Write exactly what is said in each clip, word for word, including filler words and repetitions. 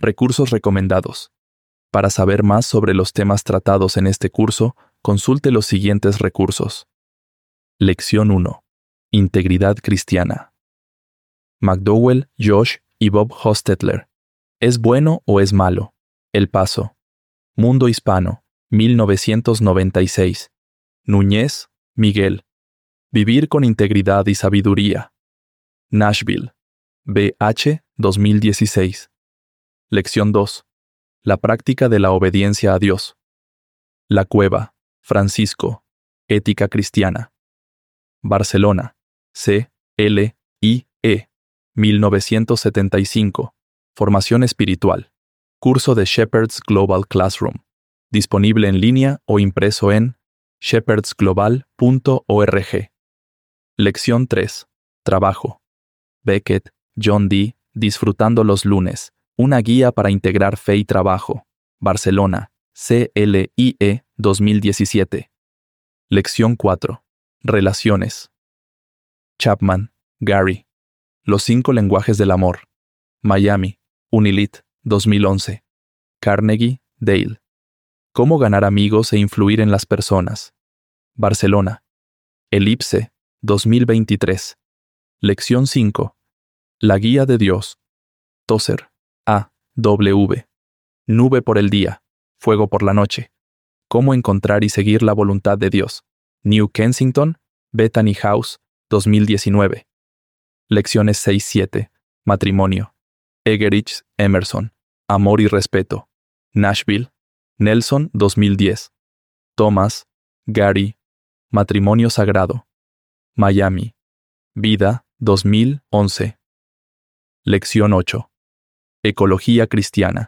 Recursos recomendados. Para saber más sobre los temas tratados en este curso, consulte los siguientes recursos. Lección uno. Integridad cristiana. McDowell, Josh y Bob Hostetler. ¿Es bueno o es malo? El Paso. Mundo Hispano, mil novecientos noventa y seis. Núñez, Miguel. Vivir con integridad y sabiduría. Nashville. B H dos mil dieciséis. Lección dos. La práctica de la obediencia a Dios. La Cueva, Francisco. Ética cristiana. Barcelona. C L I E. mil novecientos setenta y cinco. Formación espiritual. Curso de Shepherd's Global Classroom. Disponible en línea o impreso en shepherds global punto org. Lección tres. Trabajo. Beckett, John D. Disfrutando los lunes. Una guía para integrar fe y trabajo. Barcelona. C L I E dos mil diecisiete. Lección cuatro. Relaciones. Chapman, Gary. Los cinco lenguajes del amor. Miami. Unilit, dos mil once. Carnegie, Dale. Cómo ganar amigos e influir en las personas. Barcelona. Elipse, dos mil veintitrés. Lección cinco. La guía de Dios. Tozer, A. W. Nube por el día, fuego por la noche. Cómo encontrar y seguir la voluntad de Dios. New Kensington, Bethany House, dos mil diecinueve. Lecciones seis siete. Matrimonio. Egerich, Emerson. Amor y respeto. Nashville. Nelson, dos mil diez. Thomas, Gary. Matrimonio sagrado. Miami. Vida, dos mil once. Lección ocho. Ecología cristiana.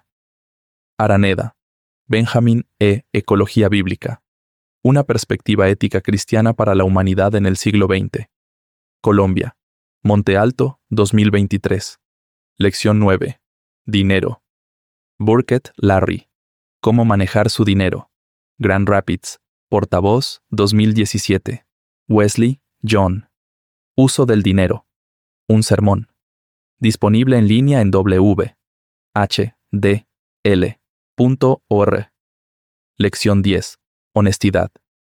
Araneda. Benjamin E. Ecología bíblica. Una perspectiva ética cristiana para la humanidad en el siglo veinte. Colombia. Monte Alto, dos mil veintitrés. Lección nueve. Dinero. Burkett, Larry. Cómo manejar su dinero. Grand Rapids. Portavoz, dos mil diecisiete. Wesley, John. Uso del dinero. Un sermón. Disponible en línea en w h d l punto org. Lección diez. Honestidad.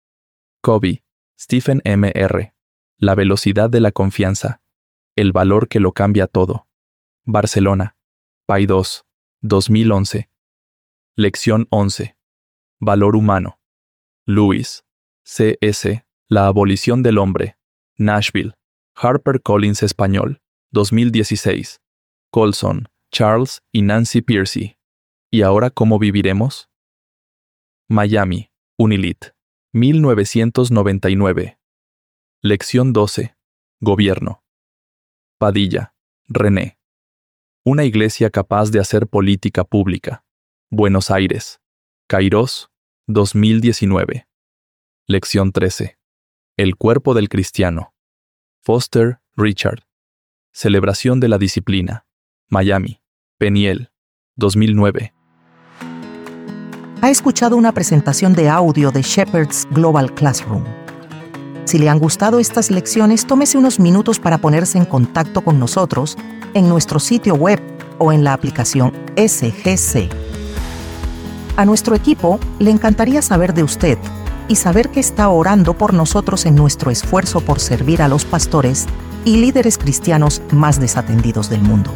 Covey, Stephen M R. La velocidad de la confianza. El valor que lo cambia todo. Barcelona. Paidós, dos mil once. Lección once. Valor humano. Lewis, C S. La abolición del hombre. Nashville. HarperCollins Español, dos mil dieciséis. Colson, Charles y Nancy Piercy. ¿Y ahora cómo viviremos? Miami. Unilit. mil novecientos noventa y nueve. Lección doce. Gobierno. Padilla, René. Una iglesia capaz de hacer política pública. Buenos Aires. Kairos, dos mil diecinueve. Lección trece. El cuerpo del cristiano. Foster, Richard. Celebración de la disciplina. Miami. Peniel, dos mil nueve. Ha escuchado una presentación de audio de Shepherd's Global Classroom. Si le han gustado estas lecciones, tómese unos minutos para ponerse en contacto con nosotros en nuestro sitio web o en la aplicación S G C. A nuestro equipo le encantaría saber de usted y saber que está orando por nosotros en nuestro esfuerzo por servir a los pastores y líderes cristianos más desatendidos del mundo.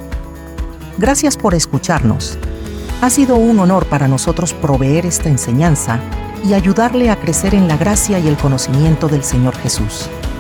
Gracias por escucharnos. Ha sido un honor para nosotros proveer esta enseñanza y ayudarle a crecer en la gracia y el conocimiento del Señor Jesús.